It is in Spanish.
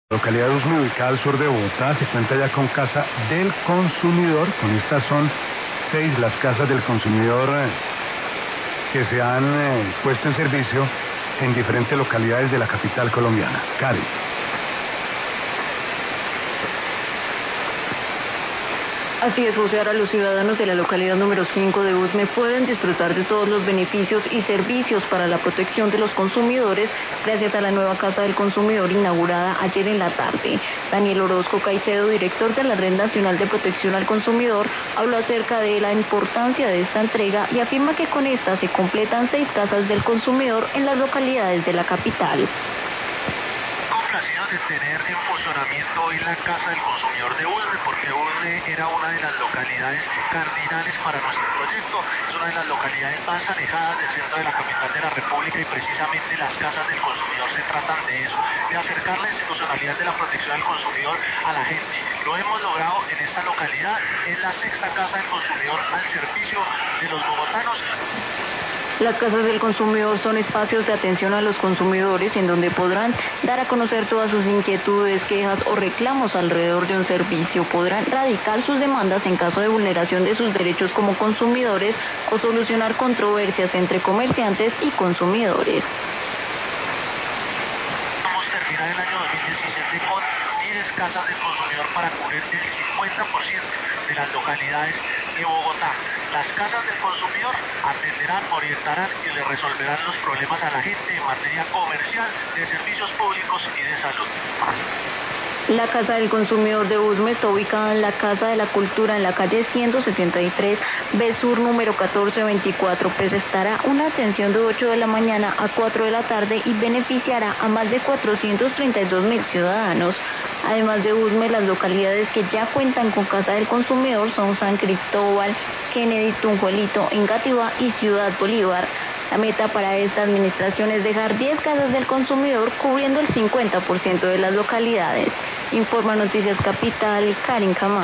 La localidad de Usme, ubicada al sur de Bogotá, se cuenta ya con Casa del Consumidor. Con estas son 6 las casas del consumidor que se han puesto en servicio en diferentes localidades de la capital colombiana. Cari. Así es, José. Ahora los ciudadanos de la localidad número 5 de Usme pueden disfrutar de todos los beneficios y servicios para la protección de los consumidores gracias a la nueva Casa del Consumidor inaugurada ayer en la tarde. Daniel Orozco Caicedo, director de la Red Nacional de Protección al Consumidor, habló acerca de la importancia de esta entrega y afirma que con esta se completan 6 casas del consumidor en las localidades de la capital. Complacidos de tener en funcionamiento hoy la Casa del Consumidor de Usme, porque Usme era una de las localidades cardinales para nuestro proyecto. Es una de las localidades más alejadas del centro de la capital de la República y precisamente las casas del consumidor se tratan de eso, de acercar la institucionalidad de la protección al consumidor a la gente. Lo hemos logrado en esta localidad, es la 6ª Casa del Consumidor al servicio de los bogotanos. Las casas del consumidor son espacios de atención a los consumidores en donde podrán dar a conocer todas sus inquietudes, quejas o reclamos alrededor de un servicio. Podrán radicar sus demandas en caso de vulneración de sus derechos como consumidores o solucionar controversias entre comerciantes y consumidores. Vamos a terminar el año 2017 con 10 casas del consumidor para cubrir el 50% de las localidades de Bogotá. Las casas del consumidor atenderán, orientarán y le resolverán los problemas a la gente en materia comercial, de servicios públicos y de salud. La Casa del Consumidor de Usme está ubicada en la Casa de la Cultura en la calle 163 B Sur número 1424. Prestará una atención de 8 de la mañana a 4 de la tarde y beneficiará a más de 432.000 ciudadanos. Además de Usme, las localidades que ya cuentan con Casa del Consumidor son San Cristóbal, Kennedy, Tunjuelito, Engativá y Ciudad Bolívar. La meta para esta administración es dejar 10 casas del consumidor cubriendo el 50% de las localidades. Informa Noticias Capital, Karin Camacho.